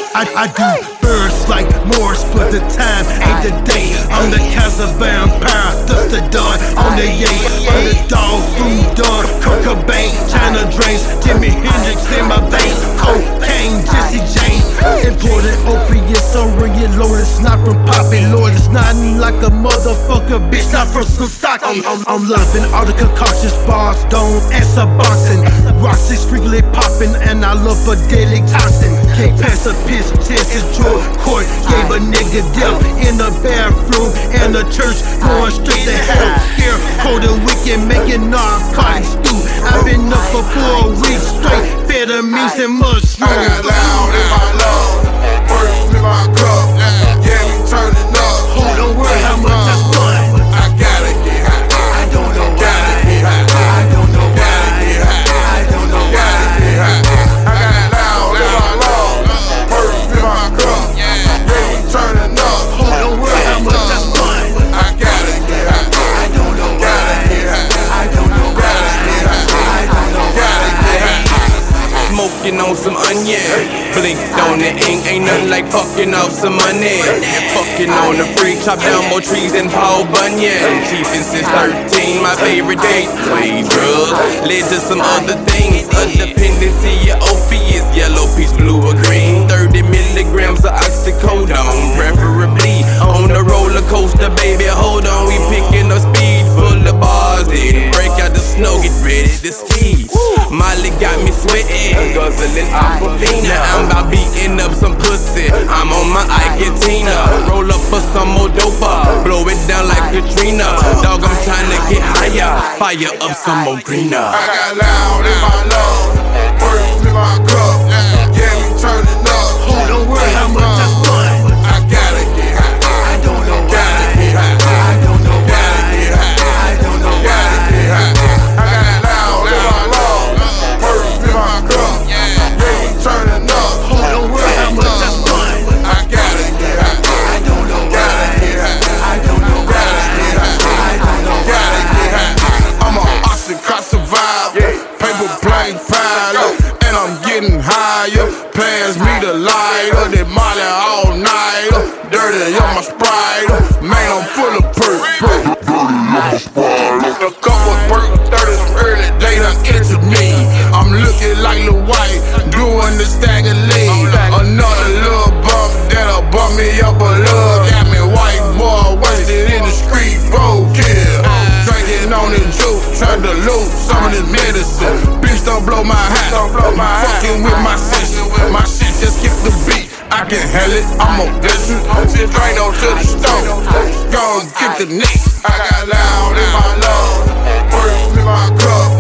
I do birds like Morris, but the time ain't the day. I'm the Kaiser vampire, dust the dog on the yay. I'm the dog, food dog, Kurt Cobain, China drains, Jimi Hendrix in my veins, cocaine, Jesse James. Imported opiates, so ring it low, it's not from popping. Lord, it's not like a motherfucker, bitch, not from some stock. I'm loving all the concoctions, bars, don't answer boxing. Rocks is frequently popping, and I love a daily toxin. Can't pass a piss, chance is drug court. Gave a nigga death in the bathroom, and the church going straight to hell. Here, cold and wicked, making narcotics stew. I've been up for 4 weeks straight, vitamins and mushrooms. I got loud in my love, first in my cup. Yeah, we turning up. Hold on, worry how much I spun. I gotta get high. I don't know Gotta why. get high. I don't know Gotta why. get high. I don't know Gotta why. get high. I got loud in my love, first in my cup. Yeah, we turning up. Hold on, worry how much I spun. I gotta get high. I don't know why. Gotta get high. I don't know why. Gotta get high. I don't know Gotta get why. high. Smoking on some onion, blinked on the ink, ain't nothing like fucking off some money. Fucking on the free, chop down more trees than Paul Bunyan. Chiefin' since 13, my favorite gateway drug led to some other things. A dependency of opiates, yellow, peach, blue, or green. 30 milligrams of oxycodone, preferably on the roller coaster, baby. Hold on, we picking up speed, full of bars, then break out the snow, get ready to ski. Molly got me sweating, guzzling Aquafina. Now I'm about beating up some pussy. I'm on my Iketina. Roll up for some more dopa, blow it down like Katrina. Dog, I'm trying to get higher, fire up some more greener. I got loud in my love, first in my cup. Yeah, we turning up. Hold on, worry how much I spun. I gotta get high. I don't know why. Gotta get high. I don't know why. Gotta get high. I don't know Gotta why. get high. I got loud in my love, first in my cup. Yeah, we turning up. Hold on, worry how much I spun. I gotta get high. I don't know Gotta why. get high. I don't know why. Gotta get high. I don't know Gotta why. get high. I'm an oxycontin survivor, paper plane pilot, and I'm getting higher. Pass me the lighter, that Molly all nighter. Dirty on my Sprite, man, I'm full of perk. A couple perk, 30 some early, they done into me. I'm looking like Lil White, doing the stagger lead. Another little bump that'll bump me up a little. Got me white boy wasted in the street, roadkill. Drinking on the juice, trying to loot some of this medicine. Bitch, don't blow my hat, fucking with my session. My shit just skip the beat. I can handle it, I'm a veteran. Just drain on to the stove. Go and get the next. I got loud in my love, first in my cup.